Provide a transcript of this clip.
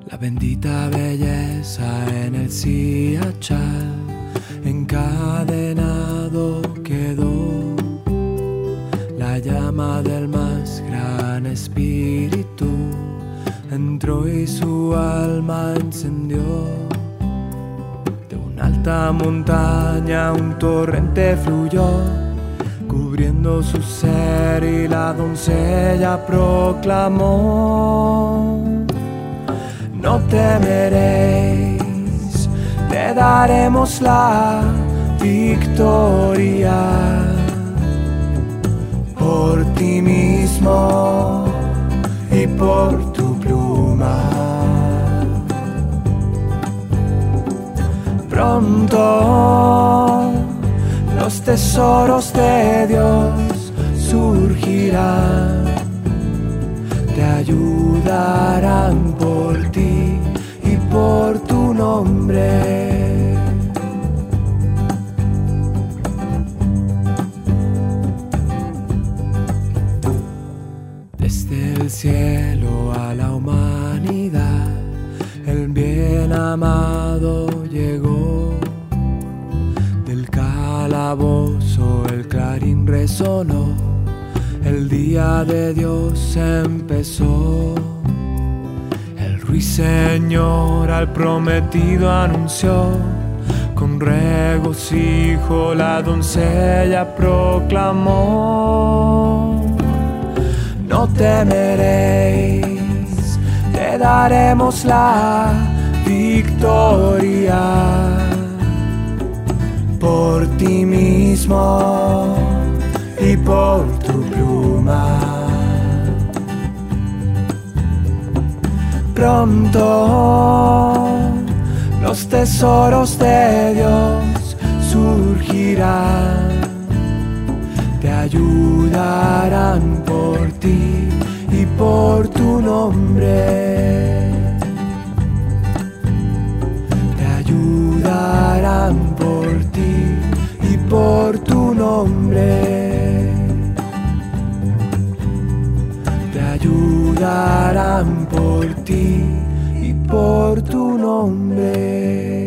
La bendita belleza en el Siachal, encadenado quedó. La llama del más gran espíritu entró y su alma encendió. De una alta montaña un torrente fluyó, cubriendo su ser, y la doncella proclamó: no temeréis, te daremos la victoria. Por ti mismo y por tu pluma. Pronto los tesoros de Dios surgirán, te ayudarán por ti y por tu nombre. Desde el cielo a la humanidad, el bien amado llegó. Del calabozo el clarín resonó, el día de Dios empezó. El ruiseñor al prometido anunció, con regocijo la doncella proclamó: no temeréis, te daremos la victoria. Por ti mismo y por tu pluma. Pronto los tesoros de Dios surgirán, te ayudarán por ti y por tu nombre. Te ayudarán por ti y por tu nombre. Te ayudarán por ti y por tu nombre.